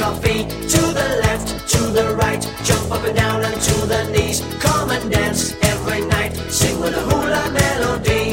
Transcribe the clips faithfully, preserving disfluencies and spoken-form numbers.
coffee. To the left, to the right, jump up and down and to the knees. Come and dance every night, sing with a hula melody.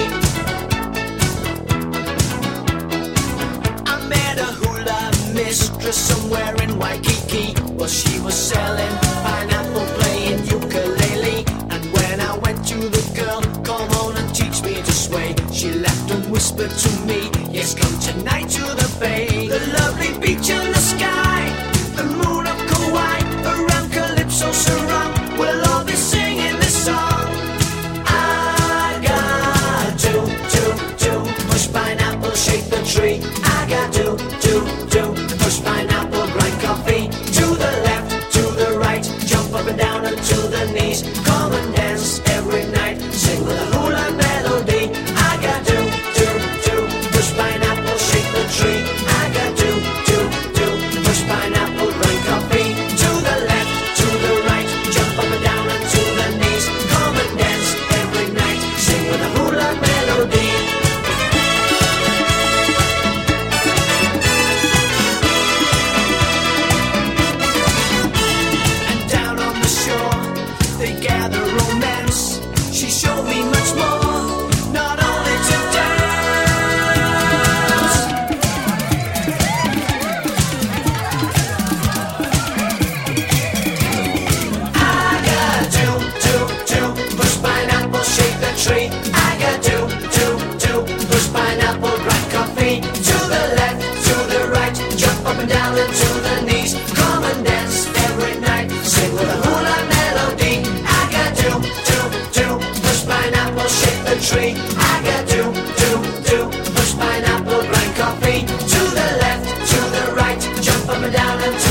I met a hula mistress somewhere in Waikiki. Well, she was selling pineapple, playing ukulele. And when I went to the girl, come on and teach me to sway, she laughed and whispered to me, yes, come tonight to the bay. The lovely beach and the sky, the moon of Kauai, around Calypso Sarong, we'll all be singing this song. I got to, to, to push pineapple, shake the tree. I got to, to, to push pineapple, grind coffee. To the left, to the right, jump up and down and to the knees. Come and dance every night, sing with a hula melody. I got to, to, to push pineapple, shake the tree. I got to, to, to push pineapple, grind coffee. To the left, to the right, jump up and down and to the knees. Come and dance every night, sing with a hula melody. And down on the shore, they gather romance. She showed me much more, not only to dance. I got to, to, to push pineapple, shake the tree. I got to, to, to push pineapple, grind coffee. To the left, to the right, jump up and down and to the knees. Come and dance every night, sing with a hula melody. I got to, to, to push pineapple, shake the tree. I got to, to, to push pineapple, grind coffee. To the left, to the right, jump up and down and to